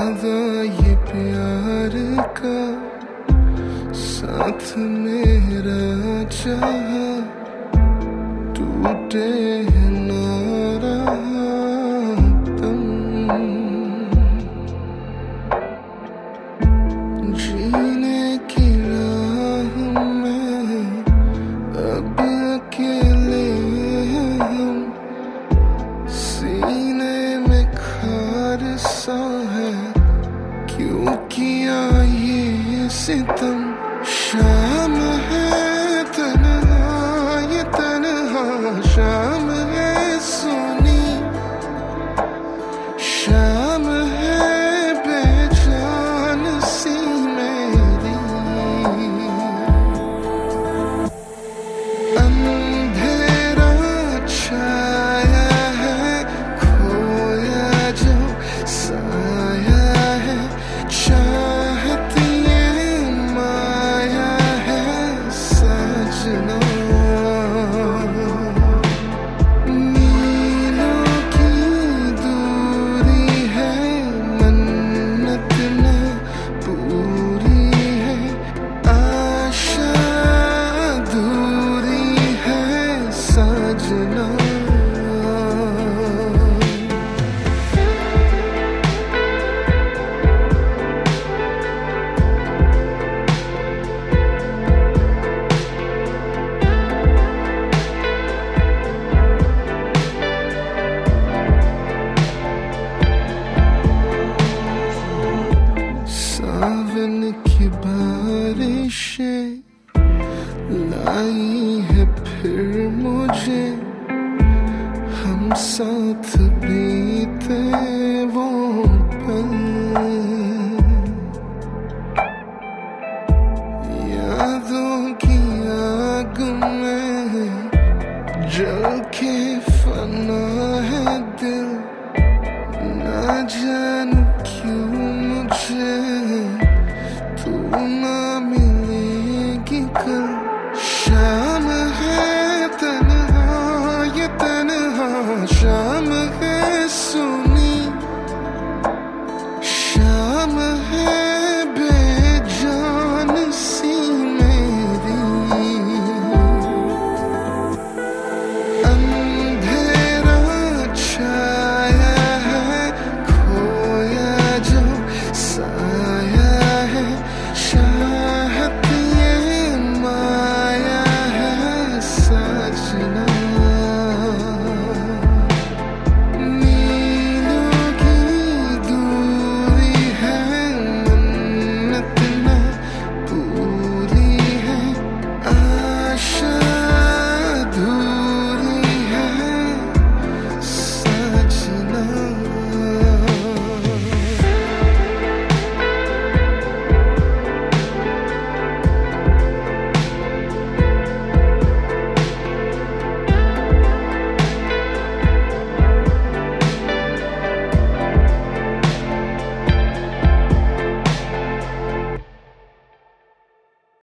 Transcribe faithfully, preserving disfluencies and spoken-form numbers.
वादा ये प्यार का साथ मेरा चाहा टूटे ना रहा तुम। जीने की राह में अब अकेले हम, सीने में खार सा है क्यों किया ये सितम। शाम है तन्हा ये तन्हा शाम है सोनी, शाम है बेजान सी मेरी। अंधेरा छाया है खोया जो साया है, चाहती सावन की बारिशें लाई है फिर मुझे हम साथ भी